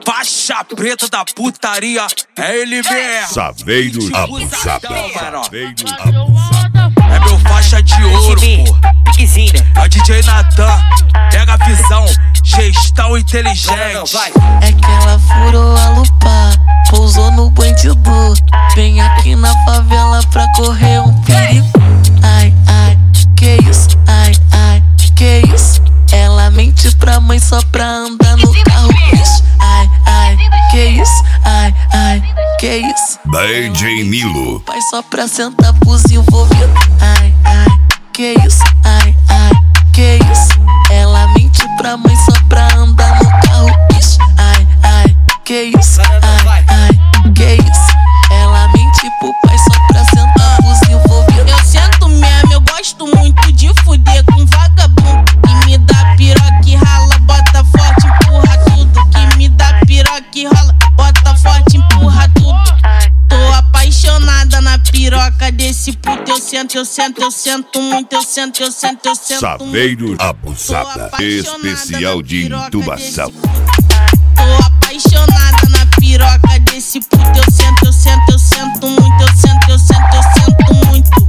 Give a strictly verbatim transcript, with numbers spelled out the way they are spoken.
Faixa preta da putaria, é ele mesmo. Saveiro abusado. Saveiro abusado. É meu faixa de ouro, pô. É o D J Natan, pega a visão, gestão inteligente. É que ela furou a lupa, pousou no bandido. Vem aqui na favela pra correr um perigo. Ai, ai, que isso? Ai, ai, que isso? Ela mente pra mãe só pra andar no carro. Isso. Ai, ai, que isso? Ai, ai, que isso? D J Milo. Pai só pra sentar pros envolvidos. Ai, ai, que isso? Ai, ai, que isso? Ela mente pra mãe só pra andar no carro. Isso. Ai, ai, que isso? Ai, ai, que isso? Ela mente pro pai só pra sentar pros envolvidos. Eu sento mesmo, eu gosto muito de fuder com vagabundo que me dá piroca e rala, bota forte, empurra tudo. Que me dá piroca e rola, bota forte, empurra tudo. Tô apaixonada na piroca desse puto. Eu sento, eu sento, eu sento muito, eu sento, eu sento, eu sento muito. Saveiro abusada, especial de intubação. Tô apaixonada na piroca desse puto. Eu sento, eu sento, eu sento muito, eu sento, eu sento, eu sento muito.